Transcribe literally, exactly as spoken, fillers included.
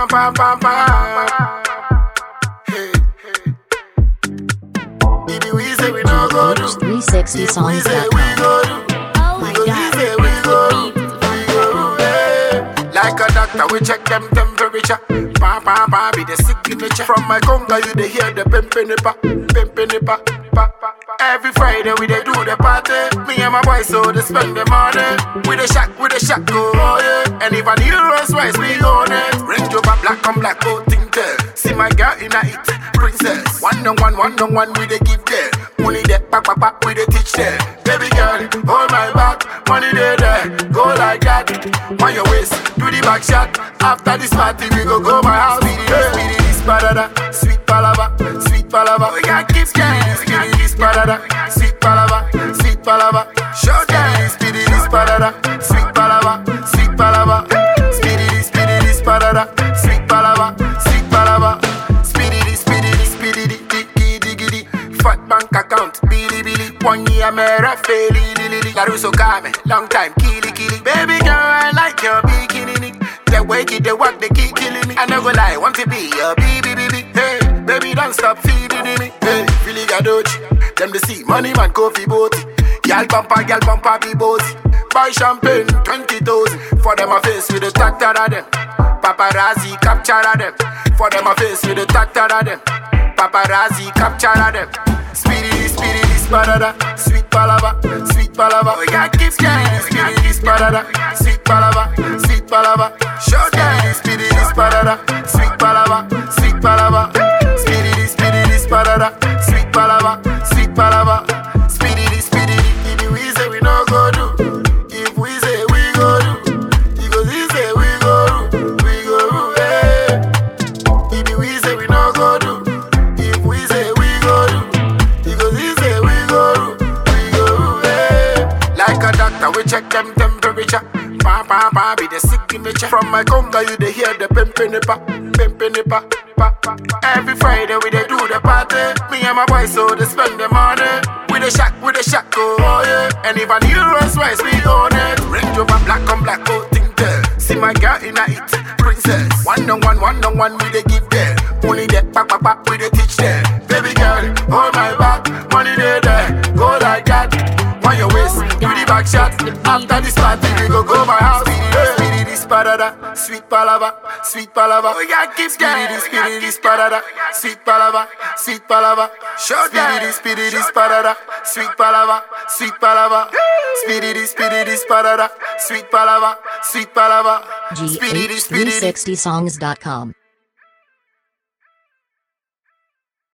pam pam pam pam. Hey, hey. If we say we no go do, three sixty songs we say dot we com. go do. Oh my God. We say we go do. We go do. Hey. Like a doctor, we check them temperature. Pa pa pa, be the signature. From my conga, you they hear the pimpinipa, pimpinipa, pa pa. Every Friday we they do the party. Me and my boys so they spend the money. We the shack, we the shack go, oh yeah. And if I need Rolls Royce, we own it. Range Rover black on black, oh think there. See my girl in a it, princess. One on one, one on one, we they give there. Only that pa pa pa, we they teach there. Baby girl, hold my back, money there there. Go like that, on your waist, do the back shot. After this party, we go go my house. Speedy this parada, sweet palava, sweet palava. We got keep scanning, speedy this parada, sweet palava, sweet palava. Show them, speedy this parada, sweet palava, sweet palava. Speedy this, speedy this parada, sweet palava, sweet palava. Speedy this, speedy this, speedy this, diggy diggy diggy. Fat bank account, billy billy. One year mera fairly lily. Laruso Kame, long time, killy killy. Baby girl, I like your bikini. The way you they walk, they keep killing me. I never lie, want to be your baby, baby. Hey, baby, don't stop feeding me. Hey, Philly Gadochi, them the see money man coffee boat. Y'all bumper, y'all bumper be bossy. Buy champagne, twenty thousand. For them a face with the tractor of them. Paparazzi capture of them. For them a face with the tractor of them. Paparazzi capture of them. Speedy, speedy, this parada, sweet palava, sweet palava. We got keep scanning, speedy, this parada, sweet palava, sweet palava. Show them, speedy, this parada, sweet palava, sweet palava. Speedy, this, speedy, this parada, sweet palava, sweet palava. Speedy, this, speedy, this. If we say we no go do, if we say we go do, because we say we go do, we go do, hey. If we say we no go do, if we say we go do. Like a doctor, we check them temperature. Pa pa pa, be the signature. From my conga, you they hear the pimpinipa, pimpinipa, pa pa. Every Friday we they do the party. Me and my boys so they spend the money. We the shack, we the shack, oh yeah. And if I need Rolls Royce, we own it. Range Rover black on black, oh think there. See my girl in a it, princess. One on one, one on one, we they give there. Only that pa pa pa, we they teach there. Baby girl, hold my back, money there there. Go like that. On your waist, do the back shot. After this party, we go go my house. Speedy this parada, sweet palava, sweet palava. We got keep speedy this, speedy this parada, sweet palava, sweet palava. Show them this, speedy this parada, sweet palava, sweet palava. Speedy this, speedy this parada, sweet palava, sweet palava. G H three sixty songs dot com